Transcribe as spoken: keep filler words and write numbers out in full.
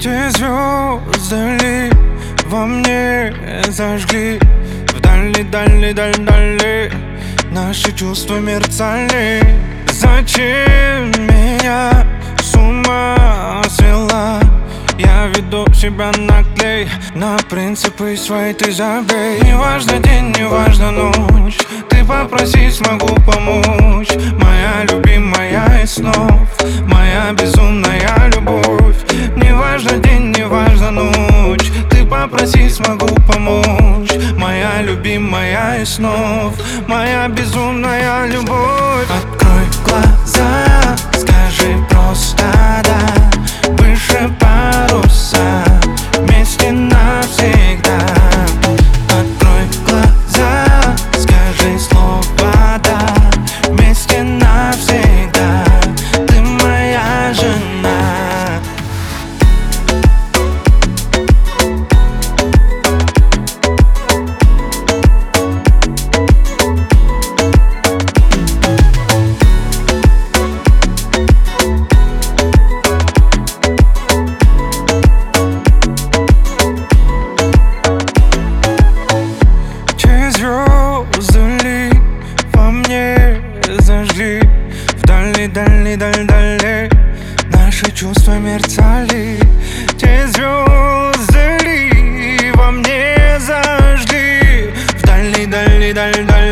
Те звезды ли во мне зажгли, вдали, дали, даль, дали наши чувства мерцали. Зачем меня с ума свела? Я веду себя наглей, на принципы свои ты забей. Не важно день, не важно ночь, ты попроси, смогу помочь. Моя любимая из снов, моя безумная любовь. Не важно день, не важно ночь, ты попроси, смогу помочь. Моя любимая из снов, моя безумная любовь. Открой глаза, скажи просто да, выше паруса, вместе навсегда. Открой глаза, скажи слово да, вместе навсегда. Ты моя жена. Звезды ли во мне зажгли, вдали, дали, даль, дали наши чувства мерцали. Те звезды ли во мне зажгли, вдали, дали, даль, дали